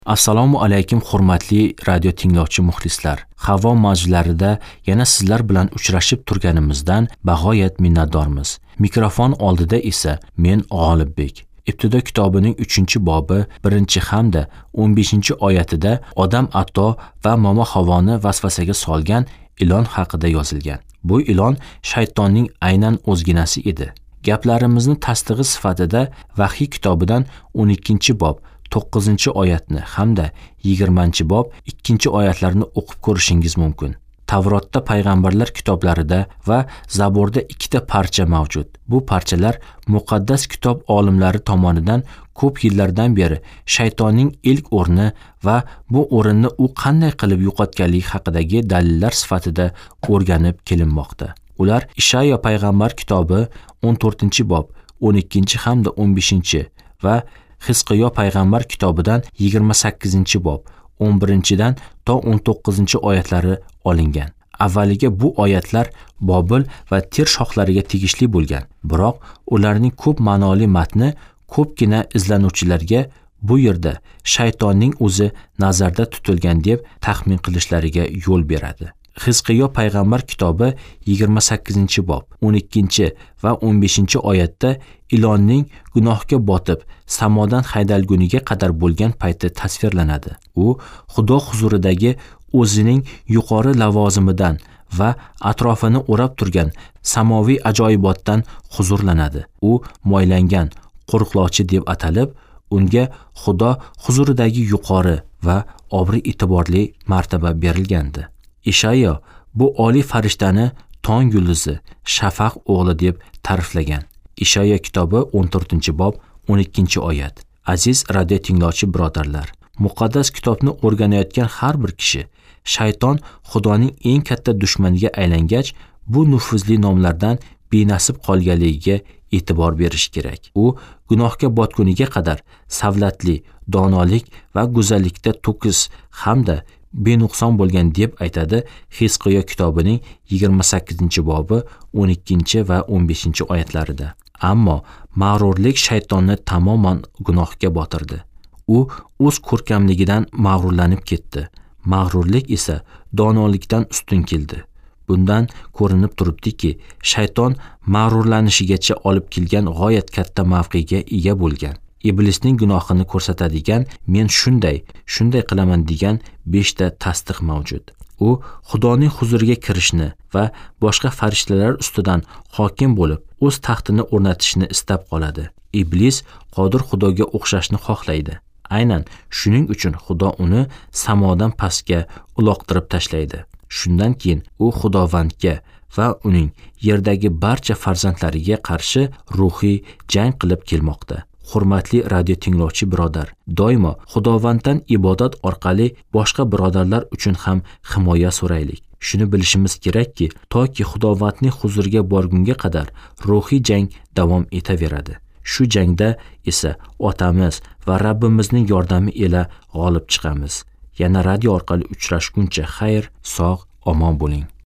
Assalomu alaykum hurmatli radio tinglovchi muxlislar. Havo mavzularida yana sizlar bilan uchrashib turganimizdan bag'oyat minnatdormiz. Mikrofon oldida esa men G'olibbek. Ibtido kitobining 3-bobi 1 hamda 15-oyatida odam Atto va momo Havoni vasvasaga solgan ilon haqida yozilgan. Bu ilon shaytonning aynan o'zginasi edi. Gaplarimizni tasdig'i sifatida Vahiy kitobidan 12-bob 9-oyatni hamda 20-bob 2-oyatlarni o'qib ko'rishingiz mumkin. Tavrotda payg'ambarlar kitoblarida va Zaburda 2 parcha mavjud. Bu parchalar muqaddas kitob olimlari tomonidan ko'p yillardan beri shaytonning ilk o'rni va bu o'rinni u qanday qilib yo'qotganligi haqidagi dalillar sifatida o'rganib kelinmoqda. Ular Ishaya payg'ambar kitobi 14-bob 12 hamda 15 va Hizqiyo payg'ambar kitobidan 28-bob 11dan to 19-oyatlari olingan. Avvaliga bu oyatlar Bobil va Tir shohlariga tegishli bo'lgan, biroq ularning ko'p ma'noli matni ko'pgina izlanuvchilarga bu yerda shaytonning o'zi nazarda tutilgan deb taxmin qilishlariga yo'l beradi. Hizqiyo payg'ambar kitobi 28-bob 12 va 15-oyatda ilonning gunohga botib samodan haydalguniga qadar bo'lgan payti tasvirlanadi. U Xudo huzuridagi o'zining yuqori lavozimidan va atrofini o'rab turgan samoviy ajoyibotdan huzurlanadi. U moylangan qo'riqlovchi deb atalib, unga Xudo huzuridagi yuqori va obro' e'tiborli martaba berilgandi. Ishaya bu oliy farishtani tong yulduzi, shafaq o'g'li deb ta'riflagan. Ishaya kitobi 14-bob 12-oyat. Aziz radio tinglovchi birodarlar, muqaddas kitobni o'rganayotgan har bir kishi shayton Xudoning eng katta dushmaniga aylangach, bu nufuzli nomlardan benasib qolganligiga e'tibor berish kerak. U gunohga botguniga qadar savlatli, donolik va go'zallikda to'kis hamda benuqson bo'lgan deb aytadi Hizqiyo kitobining 28-bobi 12 va 15-oyatlarida. Ammo mag'rurlik shaytonni tamoman gunohga botirdi. U o'z ko'rkamligidan mag'rurlanib ketdi. Mag'rurlik esa donolikdan ustun keldi. Bundan ko'rinib turibdiki, shayton mag'rurlanishigacha olib kelgan g'oyat katta mavqega ega bo'lgan. Iblisning gunohini ko'rsatadigan men shunday qilaman degan 5 tasdiq mavjud. U Xudoning huzuriga kirishni va boshqa farishtalar ustidan hokim bo'lib, o'z taxtini o'rnatishni istab qoladi. Iblis qodir Xudoga o'xshashni xohlaydi. Aynan shuning uchun Xudo uni samodan pastga uloqtirib tashlaydi. Shundan keyin u Xudovandga va uning yerdagi barcha farzandlariga qarshi ruhiy jang qilib kelmoqda. Hurmatli radio tinglovchi birodar, doimo Xudovanddan ibodat orqali boshqa birodarlar uchun ham himoya so'raylik. Shuni bilishimiz kerakki, toki Xudovandning huzuriga borgunga qadar ruhiy jang davom etaveradi. Shu jangda esa otamiz va Rabbimizning yordami ila g'olib chiqamiz. Yana radio orqali uchrashguncha xayr, sog', omon bo'ling.